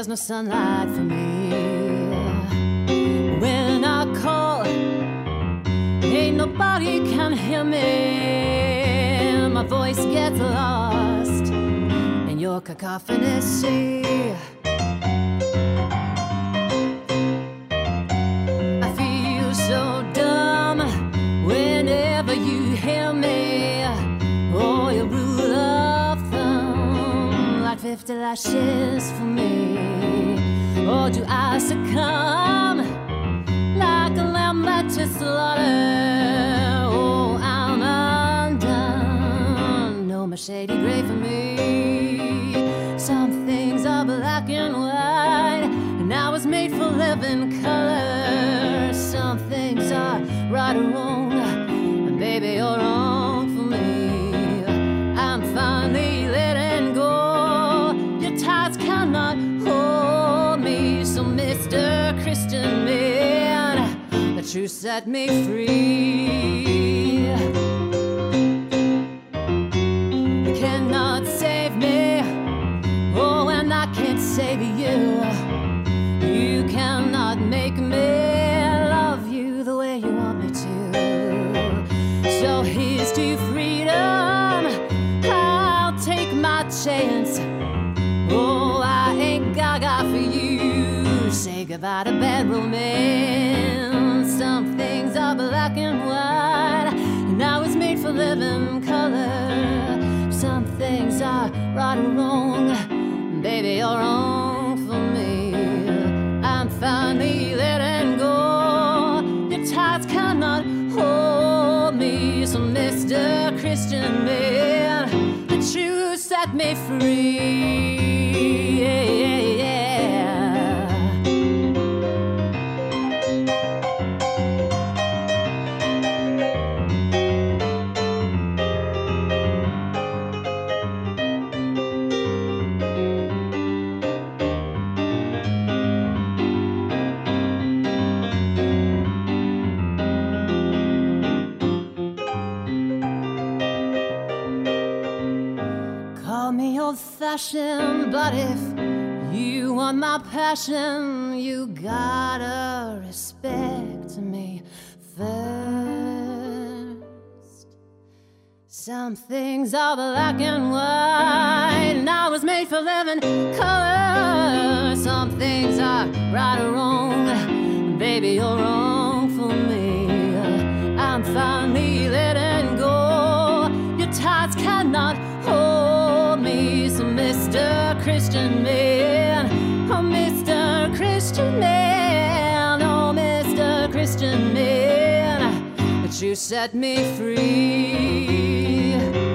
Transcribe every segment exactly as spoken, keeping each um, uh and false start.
no sunlight for me. When I call, ain't nobody can hear me. My voice gets lost in your cacophonous sea. I feel so dumb whenever you hear me. Oh, your rule of thumb, like fifty lashes for me. Or do I succumb like a lamb led to slaughter? Oh, I'm undone. No more shady gray for me. Some things are black and white, and I was made for living color. Some things are right or wrong, and baby, you're wrong for me. I'm finally letting go. Your ties cannot hold me. So Mister Christian man, the truth set me free. You cannot save me. Oh, and I can't save you. You cannot make me love you the way you want me to. So here's to freedom. I'll take my chance. Oh, I ain't gaga for you. Say goodbye to bad romance. Some things are black and white, and I was made for living color. Some things are right or wrong. Baby, you're wrong for me. I'm finally letting go. Your ties cannot hold me. So Mister Christian man, the truth set me free. Yeah, yeah, yeah. Old-fashioned, but if you want my passion, you gotta respect me first. Some things are black and white, and I was made for living color. Some things are right or wrong. Baby, you're wrong for me. I'm finally letting go. Your ties cannot hold me. So Mister Christian man, oh Mister Christian man, oh Mister Christian man, that you set me free.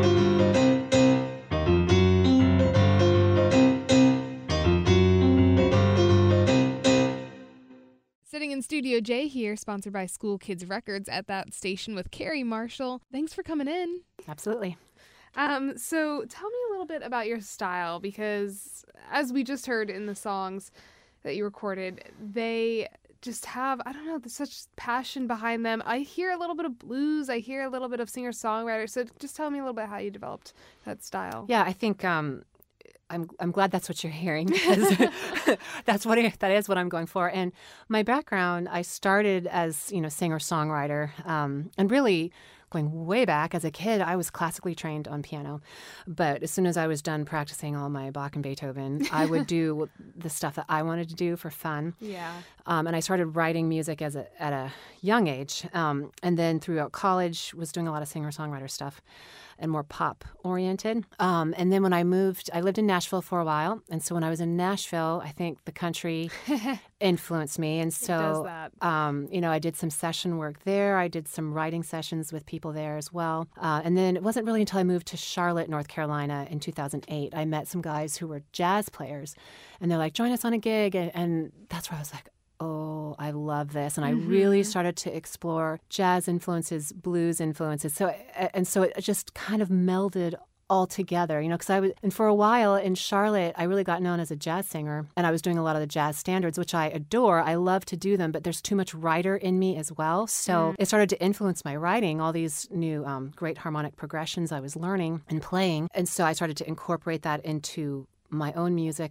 Sitting in Studio J here, sponsored by School Kids Records at that station with Carrie Marshall. Thanks for coming in. Absolutely. Um, so tell me a little bit about your style, because as we just heard in the songs that you recorded, they just have, I don't know, there's such passion behind them. I hear a little bit of blues. I hear a little bit of singer-songwriter. So just tell me a little bit how you developed that style. Yeah, I think um, I'm I'm glad that's what you're hearing, because that's what it, that is what I'm going for. And my background, I started as, you know, singer-songwriter, um, and really going way back as a kid, I was classically trained on piano. But as soon as I was done practicing all my Bach and Beethoven, I would do the stuff that I wanted to do for fun. Yeah. Um, and I started writing music as a, at a young age. Um, and then throughout college, was doing a lot of singer-songwriter stuff and more pop-oriented. Um, and then when I moved, I lived in Nashville for a while. And so when I was in Nashville, I think the country influenced me. And so, it does that. Um, you know, I did some session work there. I did some writing sessions with people there as well. Uh, and then it wasn't really until I moved to Charlotte, North Carolina in two thousand eight, I met some guys who were jazz players. And they're like, join us on a gig. And, and that's where I was like, oh, I love this. And I mm-hmm. really started to explore jazz influences, blues influences. So, and so it just kind of melded all together, you know, because I was, and for a while in Charlotte, I really got known as a jazz singer, and I was doing a lot of the jazz standards, which I adore. I love to do them, but there's too much writer in me as well. So mm. it started to influence my writing, all these new um, great harmonic progressions I was learning and playing. And so I started to incorporate that into my own music.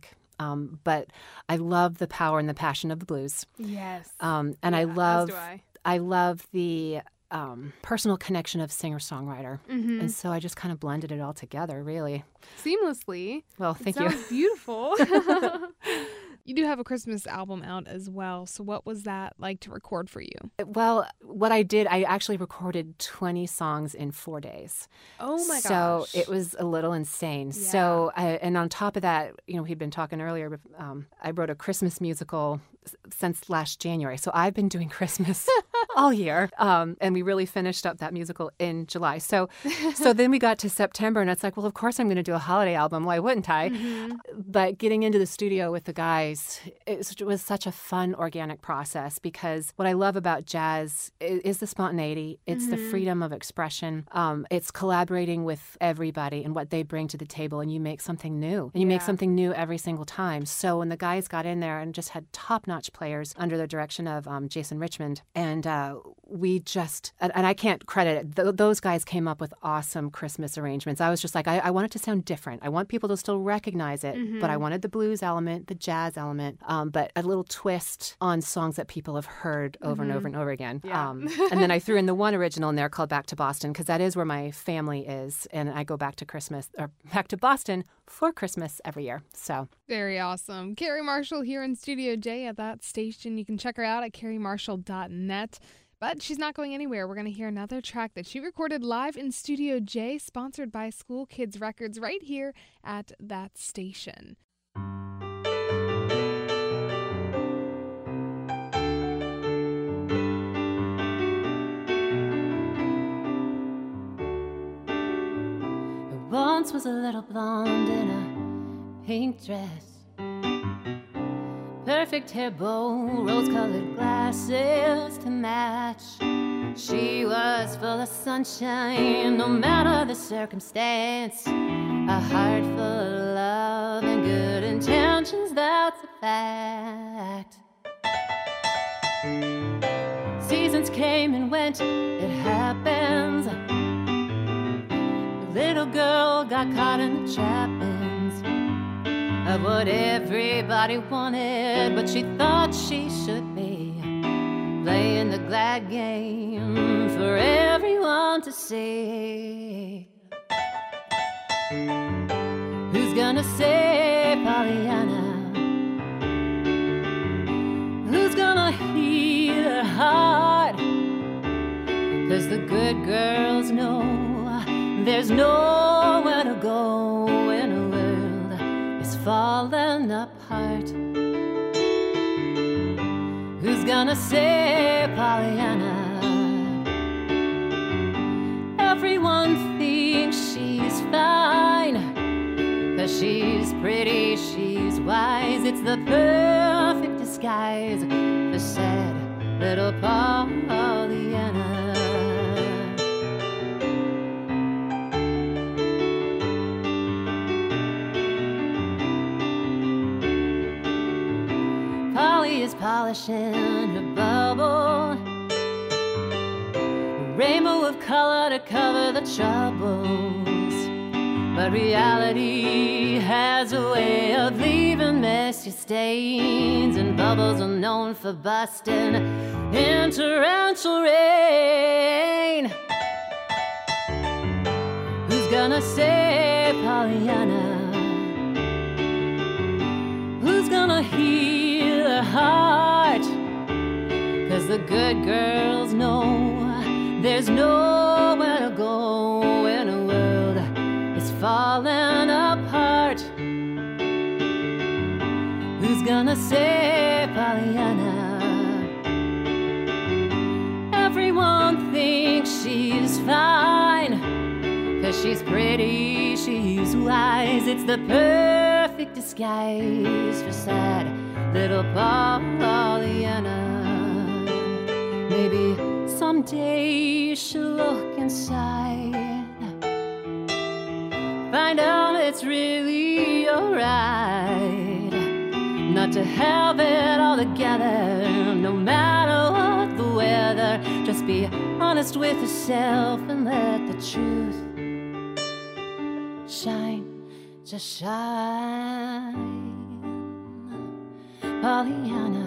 Um, but I love the power and the passion of the blues. Yes. Um, and Yeah, I as love, do I. I love the um, personal connection of singer-songwriter. Mhm. And so I just kind of blended it all together, really. Seamlessly. Well, It thank you. sounds beautiful. You do have a Christmas album out as well. So what was that like to record for you? Well, what I did, I actually recorded twenty songs in four days. Oh my so gosh. it was a little insane. So, I, and on top of that, you know, we'd been talking earlier, um, I wrote a Christmas musical s- since last January. So I've been doing Christmas all year. Um, and we really finished up that musical in July. So, so then we got to September and it's like, well, of course I'm going to do a holiday album. Why wouldn't I? Mhm. But getting into the studio with the guys, it was, it was such a fun, organic process because what I love about jazz is, is the spontaneity. It's the Mhm. freedom of expression. Um, it's collaborating with everybody and what they bring to the table, and you make something new. And you make Yeah. something new every single time. So when the guys got in there and just had top-notch players under the direction of um, Jason Richmond, and uh, we just, and, and I can't credit it, th- those guys came up with awesome Christmas arrangements. I was just like, I, I want it to sound different. I want people to still recognize it, but I Mhm. wanted the blues element, the jazz element, um, but a little twist on songs that people have heard over and over and over again. Yeah. Um, and then I threw in the one original in there called Back to Boston because that is where my family is, and I go back to Christmas or back to Boston for Christmas every year. So Very awesome. Carrie Marshall here in Studio J at that station. You can check her out at carrie marshall dot net. But she's not going anywhere. We're going to hear another track that she recorded live in Studio J, sponsored by School Kids Records right here at that station. There once was a little blonde in a pink dress, perfect hair bow, rose-colored glasses to match. She was full of sunshine, no matter the circumstance. A heart full of love and good intentions, that's a fact. Seasons came and went, it happens. The little girl got caught in the trappings of what everybody wanted, but she thought she should be playing the glad game for everyone to see. Who's gonna save Pollyanna? Who's gonna heal her heart? 'Cause the good girls know there's nowhere to go when a world is falling apart. Who's gonna save Pollyanna? Everyone thinks she's fine, 'cause she's pretty, she's wise. It's the perfect disguise for sad little Pollyanna. Polly is polishing her bubble, a rainbow of color to cover the troubles. But reality has a way of leaving messy stains, and bubbles are known for busting in torrential rain. Who's gonna save Pollyanna? Who's gonna heal her heart? 'Cause the good girls know there's nowhere to go when a world is falling apart. Who's gonna save Pollyanna? Everyone thinks she's fine, 'cause she's pretty, she's wise. It's the perfect disguise for sad little Pollyanna. Maybe someday she'll look inside, find out it's really alright not to have it all together, no matter what the weather. Just be honest with yourself and let the truth shine, just shine. Pollyanna.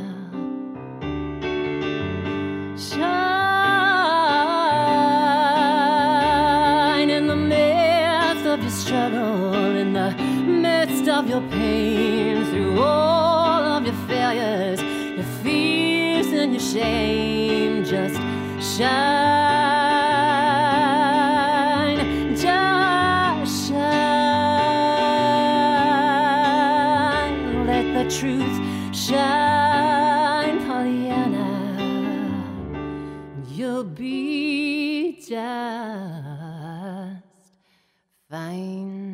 Shine in the midst of your struggle, in the midst of your pain, through all of your failures, your fears and your shame. Just shine, just shine. Let the truth shine, Pollyanna. You'll be just fine.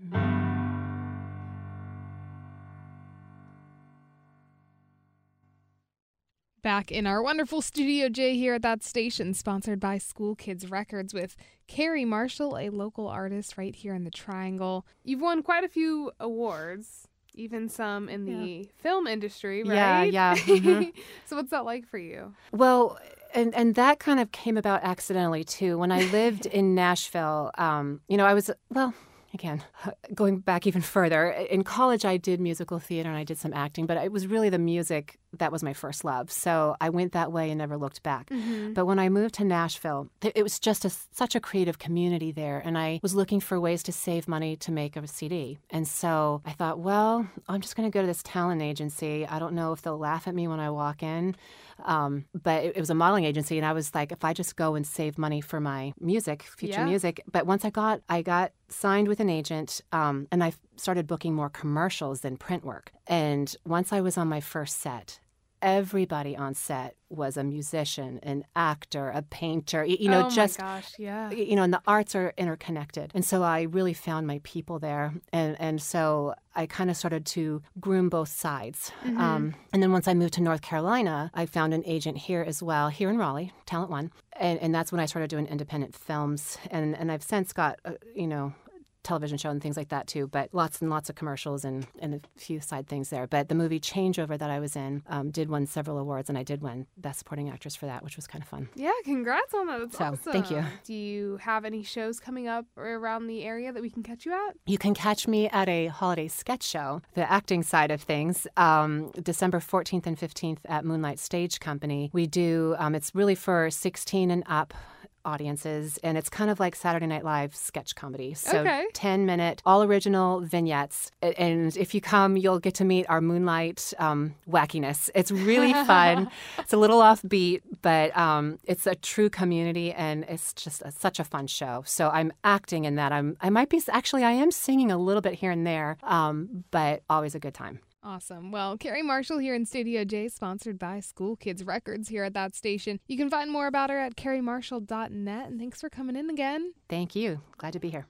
Back in our wonderful Studio J here at that station, sponsored by School Kids Records, with Carrie Marshall, a local artist right here in the Triangle. You've won quite a few awards, even some in the yeah. film industry, right? Yeah, yeah. Mm-hmm. So what's that like for you? Well, and, and that kind of came about accidentally, too. When I lived in Nashville, um, you know, I was, well... Again, going back even further, in college I did musical theater and I did some acting, but it was really the music that was my first love. So I went that way and never looked back. Mm-hmm. But when I moved to Nashville, it was just a, such a creative community there. And I was looking for ways to save money to make a C D. And so I thought, well, I'm just going to go to this talent agency. I don't know if they'll laugh at me when I walk in. Um, but it, it was a modeling agency, and I was like, if I just go and save money for my music, future yeah. music. But once I got, I got signed with an agent, um, and I started booking more commercials than print work. And once I was on my first set, everybody on set was a musician, an actor, a painter, you know, oh just, my gosh, yeah. you know, and the arts are interconnected. And so I really found my people there. And, and so I kind of started to groom both sides. Mm-hmm. Um, and then once I moved to North Carolina, I found an agent here as well, here in Raleigh, Talent One. And, and that's when I started doing independent films. And, and I've since got, uh, you know, television show and things like that too, but lots and lots of commercials and, and a few side things there. But the movie Changeover that I was in um, did win several awards, and I did win Best Supporting Actress for that, which was kind of fun. Yeah, congrats on that. That's so, awesome. Thank you. Do you have any shows coming up around the area that we can catch you at? You can catch me at a holiday sketch show, the acting side of things, um, December fourteenth and fifteenth at Moonlight Stage Company. We do, um, it's really for sixteen and up audiences, and it's kind of like Saturday Night Live sketch comedy. So okay. ten minute, all original vignettes. And if you come, you'll get to meet our Moonlight um, wackiness. It's really fun. It's a little offbeat, but um, it's a true community, and it's just a, such a fun show. So I'm acting in that. I'm, I might be, actually, I am singing a little bit here and there, um, but always a good time. Awesome. Well, Carrie Marshall here in Studio J, sponsored by School Kids Records here at that station. You can find more about her at carrie marshall dot net. And thanks for coming in again. Thank you. Glad to be here.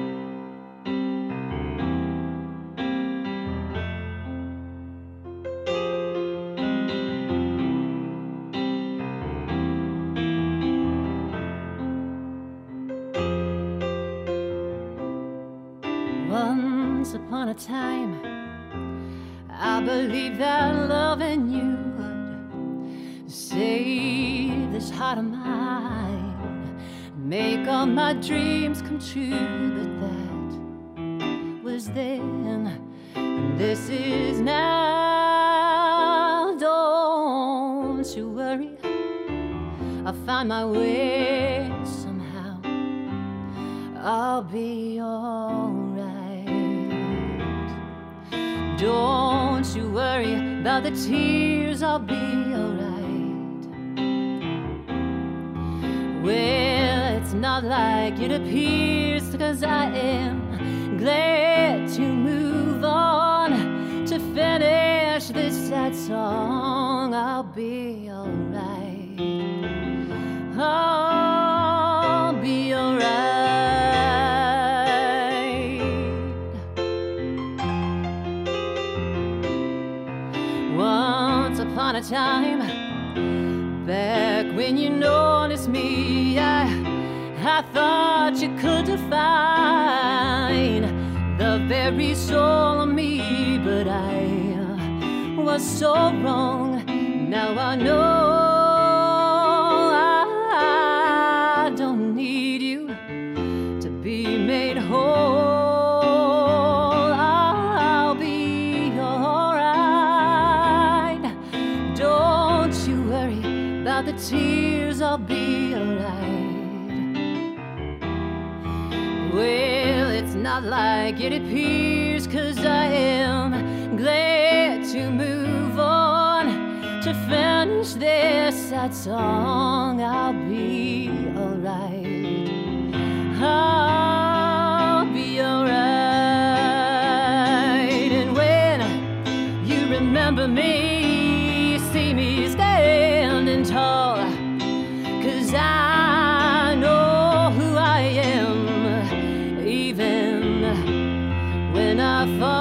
Once upon a time, I believe that loving you would save this heart of mine, make all my dreams come true. But that was then, and this is now. Don't you worry, I'll find my way somehow. I'll be alright. Don't you worry about the tears, I'll be alright. Well, it's not like it appears, 'cause I am glad to move on, to finish this sad song. I'll be alright. I'll be alright. Once upon a time, back when you noticed me, I, I thought you could define the very soul of me, but I was so wrong. Now I know I don't need you to be made whole. I'll be alright. tears, I'll be alright. Well, it's not like it appears, 'cause I am glad to move on, to finish this sad song. I'll be alright. I'll be alright. And when you remember me, see me standing tall, 'cause I know who I am, even when I fall.